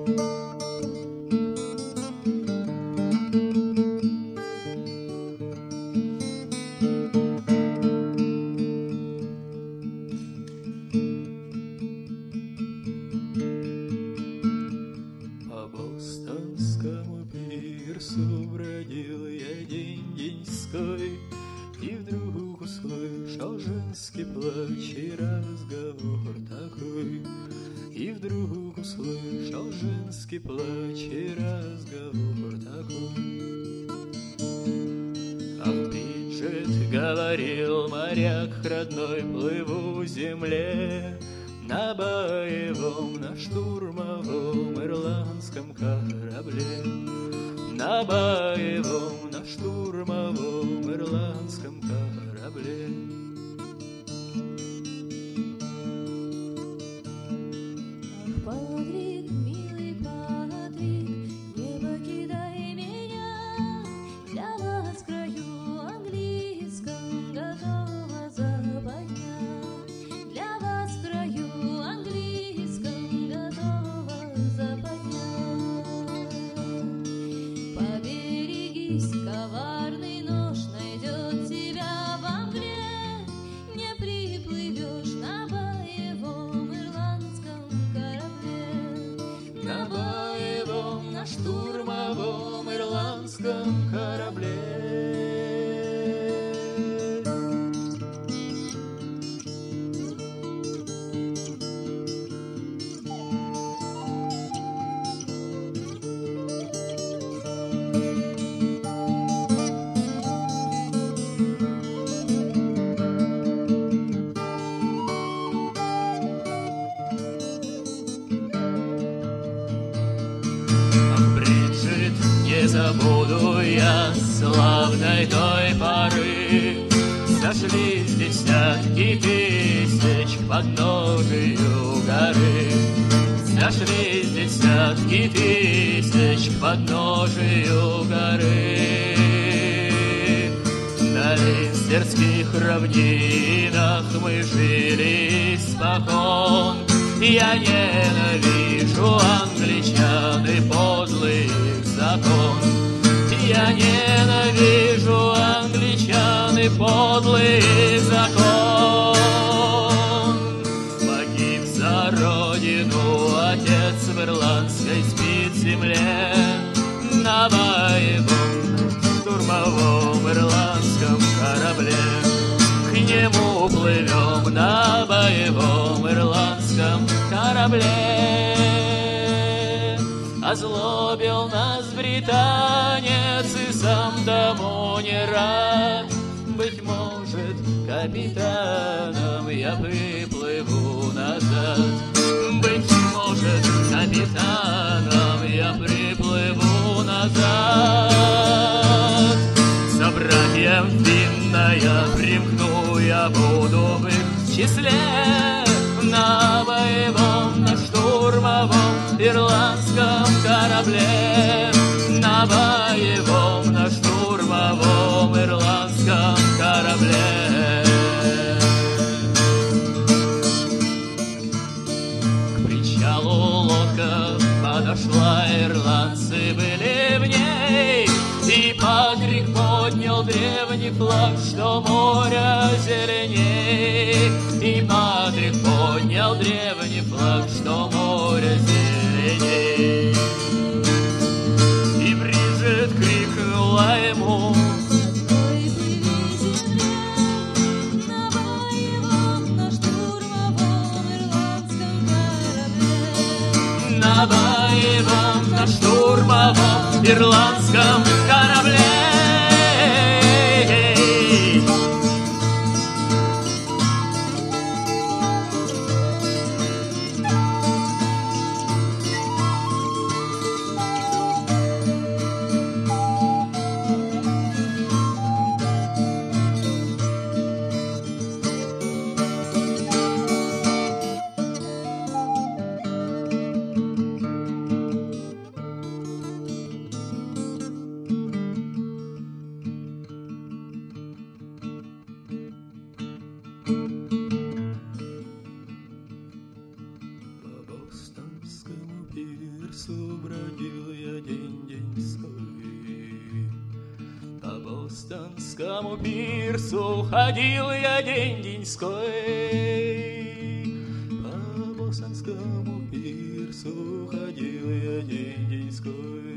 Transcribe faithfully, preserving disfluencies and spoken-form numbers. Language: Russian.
Бродил я день-деньской, и вдруг услышал женский плач и разговор такой. И вдруг услышал женский плач и разговор такой. Ах, Бриджит, говорил моряк родной, плыву земле на боевом, на штурмовом ирландском корабле. На боевом, на штурмовом ирландском корабле. Ах, Патрик, милый Патрик, не покидай меня. Для вас в краю английском готова западня. Для вас в краю английском готова западня. Поберегись, коварный нож найдет тебя во мгле. Не приплывешь на боевом ирландском корабле. На боевом, на штурмовом ирландском корабле. Не забуду я славной той поры. Сошлись десятки тысяч к подножию горы. Сошлись десятки тысяч к подножию горы. На линстерских равнинах мы жили спокон. Я ненавижу англичан и подлый их закон. Я ненавижу англичан и подлый их закон. Погиб за родину отец в ирландской спид-земле. На боевом, штурмовом ирландском корабле. К нему плывем на боевом ирландском корабле. Озлобил нас британец и сам тому не рад. Быть может, капитаном я приплыву назад. Быть может, капитаном я приплыву назад. Собратьям Финна я примкну, я буду в их числе. На боевом, на штурмовом ирландском корабле. На боевом, на штурмовом ирландском корабле. К причалу лодка подошла, ирландцы были в ней. И Патрик поднял древний флаг, что море зеленей. И Патрик поднял древний флаг, что море зеленей. И Бриджит крикнула ему: Ой, плыви, земля, на боевом, на штурмовом ирландском корабле. на боевом, на штурмовом ирландском корабле. пирсу бродил я день-деньской. По бостонскому пирсу ходил я день-деньской. По бостонскому пирсу ходил я день-деньской.